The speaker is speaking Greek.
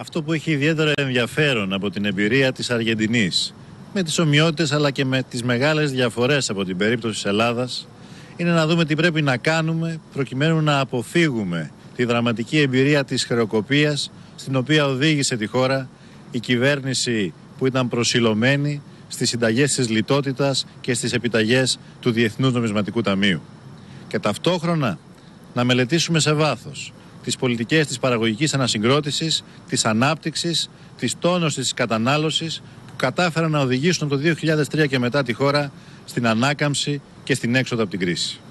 Αυτό που έχει ιδιαίτερο ενδιαφέρον από την εμπειρία της Αργεντινής, με τις ομοιότητες αλλά και με τις μεγάλες διαφορές από την περίπτωση της Ελλάδας, είναι να δούμε τι πρέπει να κάνουμε προκειμένου να αποφύγουμε τη δραματική εμπειρία της χρεοκοπίας στην οποία οδήγησε τη χώρα η κυβέρνηση που ήταν προσιλωμένη στις συνταγές της λιτότητας και στις επιταγές του Διεθνούς Νομισματικού Ταμείου. Και ταυτόχρονα να μελετήσουμε σε βάθος τις πολιτικές της παραγωγικής ανασυγκρότησης, της ανάπτυξης, της τόνωσης της κατανάλωσης που κατάφεραν να οδηγήσουν από το 2003 και μετά τη χώρα στην ανάκαμψη και στην έξοδο από την κρίση.